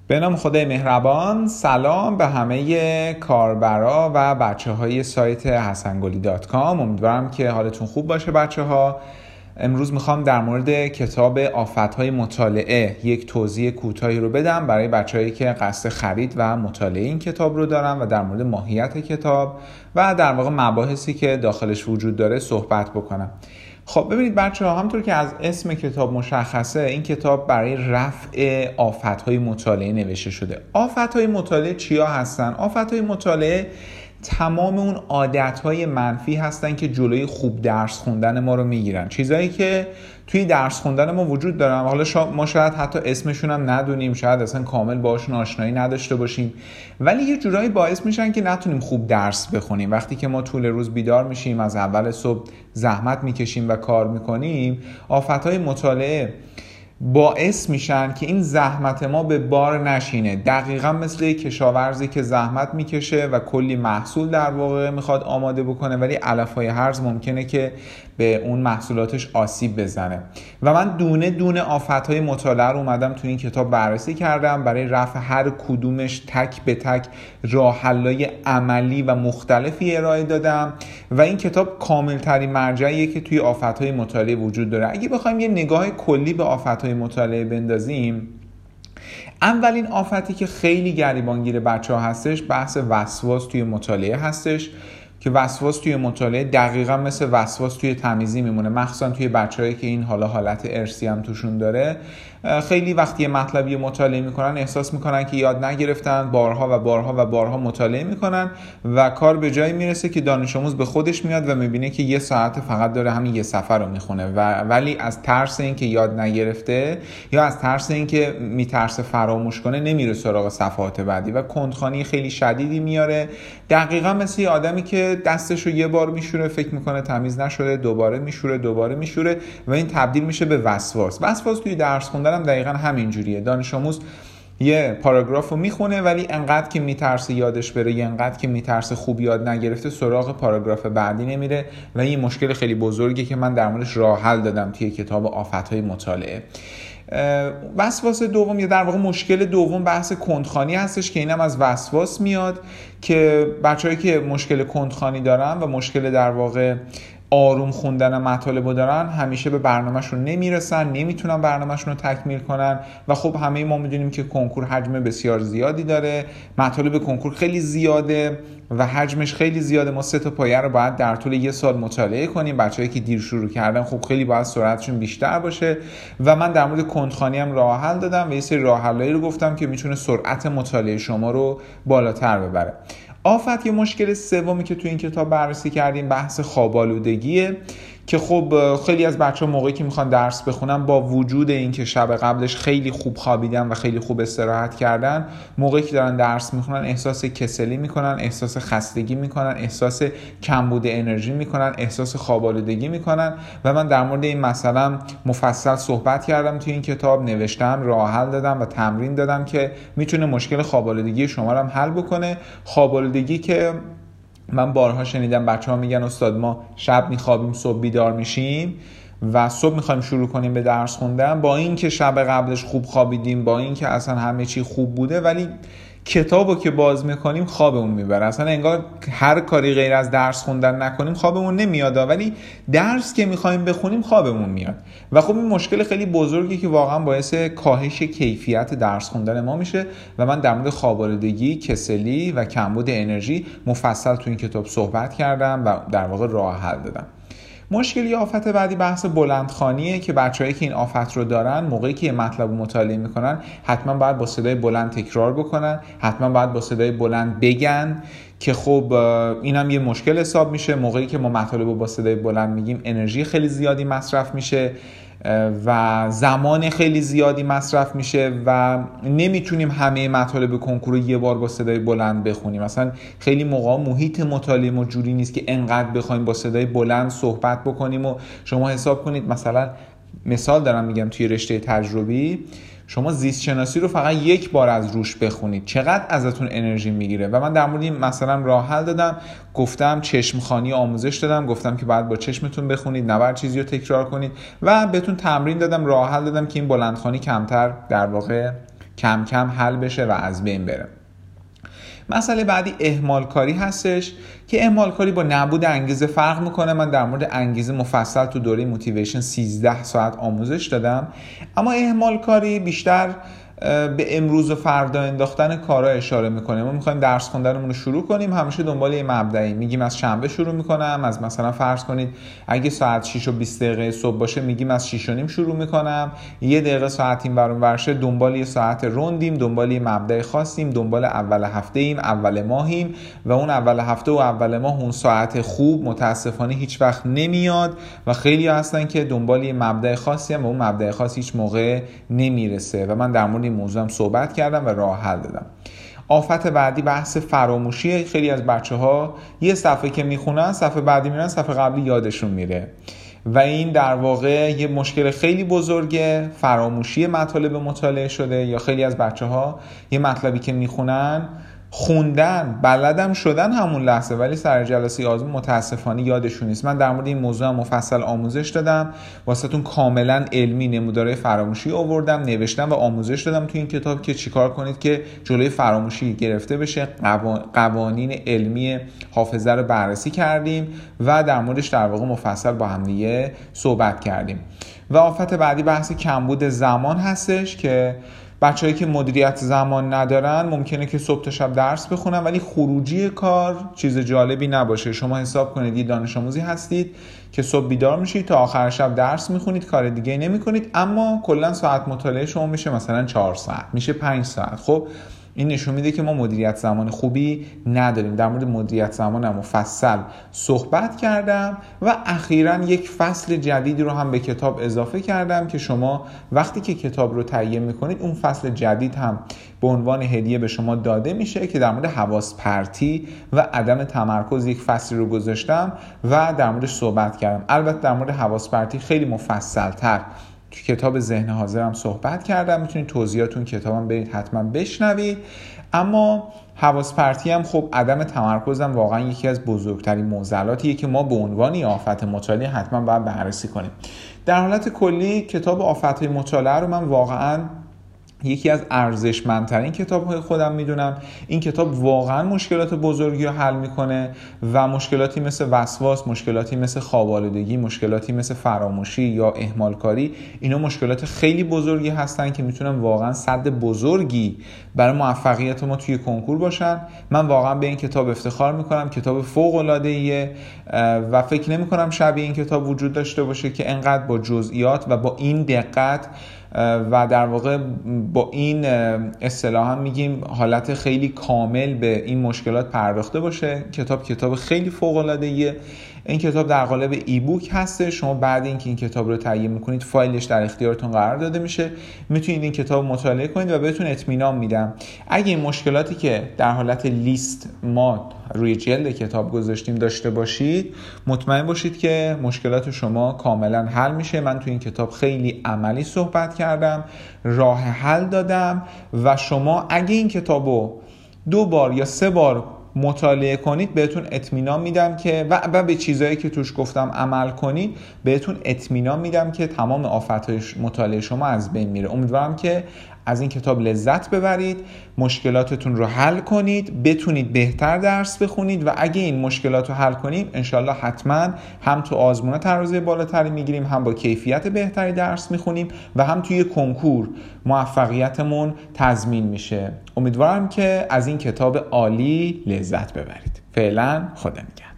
به نام خدای مهربان. سلام به همه کاربرا و بچه های سایت حسنگلی.com. امیدوارم که حالتون خوب باشه بچه ها. امروز میخوام در مورد کتاب آفتهای مطالعه یک توضیح کوتاهی رو بدم برای بچه‌هایی که قصد خرید و مطالعه این کتاب رو دارن و در مورد ماهیت کتاب و در واقع مباحثی که داخلش وجود داره صحبت بکنم. خب ببینید بچه‌ها، همونطور که از اسم کتاب مشخصه، این کتاب برای رفع آفت‌های مطالعه نوشته شده. آفت‌های مطالعه چیا هستن؟ آفت‌های مطالعه تمام اون عادت‌های منفی هستن که جلوی خوب درس خوندن ما رو میگیرن، چیزایی که توی درس خوندن ما وجود دارن. حالا ما شاید حتی اسمشون هم ندونیم، شاید اصلا کامل باشون آشنایی نداشته باشیم، ولی یه جورایی باعث میشن که نتونیم خوب درس بخونیم. وقتی که ما طول روز بیدار میشیم، از اول صبح زحمت میکشیم و کار میکنیم، آفت‌های مطالعه باعث میشن که این زحمت ما به بار نشینه. دقیقا مثل یک کشاورزی که زحمت میکشه و کلی محصول در واقع میخواد آماده بکنه، ولی علفهای هرز ممکنه که به اون محصولاتش آسیب بزنه. و من دونه دونه آفتهای مطالعه رو اومدم تو این کتاب بررسی کردم، برای رفع هر کدومش تک به تک راه حل‌های عملی و مختلفی ارائه دادم و این کتاب کامل ترین مرجعیه که توی آفتهای مطالعه وجود داره. اگه بخوایم یه نگاه کلی به آفتهای مطالعه بندازیم، اولین آفتی که خیلی گریبانگیر بچه‌ها هستش بحث وسواس توی مطالعه هستش، که وسواس توی مطالعه دقیقا مثل وسواس توی تمیزی میمونه، مخصوصا توی بچه‌هایی که این حالت ارثی هم توشون داره. خیلی وقتی مطلبی مطالعه میکنن احساس میکنن که یاد نگرفتن، بارها و بارها و بارها مطالعه میکنن و کار به جایی میرسه که دانش آموز به خودش میاد و میبینه که یه ساعت فقط داره همین یه صفحه رو میخونه ولی از ترس اینکه یاد نگرفته یا از ترس اینکه میترسه فراموش کنه نمیره سراغ صفحات بعدی و کندخوانی خیلی شدیدی میاره. دقیقاً مثل یه آدمی که دستشو یه بار میشوره، فکر میکنه تمیز نشده، دوباره میشوره و این تبدیل میشه به وسواس. وسواس توی درس خوندن هم دقیقاً همین جوریه. دانش آموز یه پاراگراف رو میخونه ولی انقدر که میترسه یادش بره یا انقدر که میترسه خوب یاد نگرفته سراغ پاراگراف بعدی نمیره و این مشکل خیلی بزرگی که من در موردش راه حل دادم توی کتاب آفت‌های مطالعه. وسواس دوم یا در واقع مشکل دوم بحث کندخوانی هستش که اینم از وسواس میاد، که بچه‌هایی که مشکل کندخوانی دارن و مشکل در واقع آروم خوندن مطالب دارن همیشه به برنامه‌شون نمیرسن، نمیتونن برنامه‌شون رو تکمیل کنن و خب همه ما میدونیم که کنکور حجم بسیار زیادی داره، مطالب کنکور خیلی زیاده و حجمش خیلی زیاده. ما 3 تا پایه رو باید در طول یه سال مطالعه کنیم. بچه‌هایی که دیر شروع کردن خب خیلی باید سرعتشون بیشتر باشه و من در مورد کندخوانی هم راه حل دادم و یه سری راه حلایی رو گفتم که میتونه سرعت مطالعه شما رو بالاتر ببره. آفت یا مشکل سومی که تو این کتاب بررسی کردیم بحث خواب‌آلودگیه، که خب خیلی از بچه‌ها موقعی که میخوان درس بخونن با وجود اینکه شب قبلش خیلی خوب خوابیدن و خیلی خوب استراحت کردن، موقعی که دارن درس میخونن احساس کسلی میکنن، احساس خستگی میکنن، احساس کمبود انرژی میکنن، احساس خواب‌آلودگی میکنن و من در مورد این مسئله مفصل صحبت کردم توی این کتاب، نوشتم، راه حل دادم و تمرین دادم که میتونه مشکل خواب‌آلودگی شما رو هم حل بکنه. خواب‌آلودگی که من بارها شنیدم بچه‌ها میگن استاد ما شب میخوابیم صبح بیدار میشیم و صبح میخوایم شروع کنیم به درس خوندن، با این که شب قبلش خوب خوابیدیم، با این که اصلا همه چی خوب بوده، ولی کتابو که باز میکنیم خوابمون میبره. اصلا انگار هر کاری غیر از درس خوندن نکنیم خوابمون نمیاد، ولی درس که میخوایم بخونیم خوابمون میاد و خب این مشکل خیلی بزرگی که واقعا باعث کاهش کیفیت درس خوندن ما میشه و من در مورد خواب‌آلودگی، کسلی و کمبود انرژی مفصل تو این کتاب صحبت کردم و در واقع راه حل دادم. مشکلی آفت بعدی بحث بلندخوانیه که بچه‌هایی که این آفت رو دارن موقعی که مطلب رو مطالعه میکنن حتما باید با صدای بلند تکرار بکنن، حتما باید با صدای بلند بگن، که خب اینم یه مشکل حساب میشه. موقعی که ما مطالب رو با صدای بلند میگیم انرژی خیلی زیادی مصرف میشه و زمان خیلی زیادی مصرف میشه و نمیتونیم همه مطالب کنکور رو یه بار با صدای بلند بخونیم. مثلا خیلی موقع محیط مطالعه ما جوری نیست که انقدر بخوایم با صدای بلند صحبت بکنیم و شما حساب کنید، مثلا مثال دارم میگم، توی رشته تجربی شما زیست شناسی رو فقط یک بار از روش بخونید چقدر ازتون انرژی میگیره و من در مورد این مثلا راه حل دادم، گفتم چشمخوانی آموزش دادم، گفتم که باید با چشمتون بخونید، نباید چیزی رو تکرار کنید و بهتون تمرین دادم، راه حل دادم که این بلندخوانی کمتر در واقع کم کم حل بشه و از بین بره. مسئله بعدی اهمال کاری هستش که اهمال کاری با نبود انگیزه فرق میکنه. من در مورد انگیزه مفصل تو دوره موتیویشن 13 ساعت آموزش دادم، اما اهمال کاری بیشتر به امروز و فردا انداختن کارا اشاره میکنه. ما میخوایم درس خوندنمون رو شروع کنیم، همیشه دنبال یه مبدأی میگیم از شنبه شروع میکنم، از مثلا فرض کنید اگه ساعت 6 و 20 دقیقه صبح باشه میگیم از 6 و نیم شروع میکنم، یه دقیقه ساعت این برون ورشه دنبال یه ساعت روندیم، دنبال یه مبدأ خاصیم، دنبال اول هفته ایم، اول ماهیم و اون اول هفته و اول ماه اون ساعت خوب متاسفانه هیچ وقت نمیاد و خیلی هستن که دنبال یه مبدأ خاصی هم و اون مبدأ خاص هیچ موقع نمیرسه و من در مورد این موضوع هم صحبت کردم و راه حل دادم. آفت بعدی بحث فراموشی. خیلی از بچه‌ها یه صفحه که میخونن صفحه بعدی میرن صفحه قبلی یادشون میره و این در واقع یه مشکل خیلی بزرگه، فراموشی مطالب مطالعه شده. یا خیلی از بچه‌ها یه مطلبی که میخونن خوندن بلدم شدن همون لحظه ولی سر جلسه آزمون متاسفانه یادشون نیست. من در مورد این موضوع مفصل آموزش دادم واسهتون، کاملا علمی نمودارهای فراموشی آوردم، نوشتم و آموزش دادم تو این کتاب که چیکار کنید که جلوی فراموشی گرفته بشه. قوانین علمی حافظه رو بررسی کردیم و در موردش در واقع مفصل با هم دیگه صحبت کردیم. و آفت بعدی بحث کمبود زمان هستش که بچه‌ای که مدیریت زمان ندارن ممکنه که صبح تا شب درس بخونن ولی خروجی کار چیز جالبی نباشه. شما حساب کنید یه دانش آموزی هستید که صبح بیدار میشید تا آخر شب درس میخونید، کار دیگه نمیکنید، اما کلا ساعت مطالعه شما میشه مثلا 4 ساعت، میشه 5 ساعت. خب این نشون میده که ما مدیریت زمان خوبی نداریم. در مورد مدیریت زمان مفصل صحبت کردم و اخیراً یک فصل جدیدی رو هم به کتاب اضافه کردم که شما وقتی که کتاب رو تهیه میکنید اون فصل جدید هم به عنوان هدیه به شما داده میشه که در مورد حواس پرتی و عدم تمرکز یک فصلی رو گذاشتم و در موردش صحبت کردم. البته در مورد حواس پرتی خیلی مفصل‌تر تو کتاب ذهن حاضرم صحبت کردم، میتونید توضیحاتون کتابم برید حتما بشنوید. اما حواس پرتی هم خب عدم تمرکزم واقعا یکی از بزرگترین معضلاتیه که ما به عنوان آفت مطالعه حتما باید بررسی کنیم. در حالت کلی کتاب آفت‌های مطالعه رو من واقعا یکی از ارزشمندترین کتاب‌های خودم میدونم. این کتاب واقعا مشکلات بزرگی رو حل میکنه و مشکلاتی مثل وسواس، مشکلاتی مثل خواب‌آلودگی، مشکلاتی مثل فراموشی یا اهمال کاری، اینا مشکلات خیلی بزرگی هستن که میتونن واقعا سد بزرگی برای موفقیت ما توی کنکور باشن. من واقعا به این کتاب افتخار میکنم، کتاب فوق‌العاده‌ایه و فکر نمی‌کنم شبیه این کتاب وجود داشته باشه که انقدر با جزئیات و با این دقت و در واقع با این اصطلاحاً میگیم حالت خیلی کامل به این مشکلات پرداخته باشه. کتاب خیلی فوق‌العاده‌ایه. این کتاب در قالب ایبوک هسته. شما بعد اینکه این کتاب رو تهیه میکنید فایلش در اختیارتون قرار داده میشه، میتونید این کتاب مطالعه کنید و بهتون اطمینان میدم اگه این مشکلاتی که در حالت لیست ما روی جلد کتاب گذاشتیم داشته باشید، مطمئن باشید که مشکلات شما کاملا حل میشه. من تو این کتاب خیلی عملی صحبت کردم، راه حل دادم و شما اگه این کتابو 2 بار یا 3 بار مطالعه کنید بهتون اطمینان میدم که و به چیزایی که توش گفتم عمل کنید بهتون اطمینان میدم که تمام آفت‌های مطالعه شما از بین میره. امیدوارم که از این کتاب لذت ببرید، مشکلاتتون رو حل کنید، بتونید بهتر درس بخونید و اگه این مشکلات رو حل کنیم انشالله حتما هم تو آزمون ترازوی بالاتری میگیریم، هم با کیفیت بهتری درس میخونیم و هم توی کنکور موفقیتمون تضمین میشه. امیدوارم که از این کتاب عالی لذت ببرید. فعلا خدا نگهدار.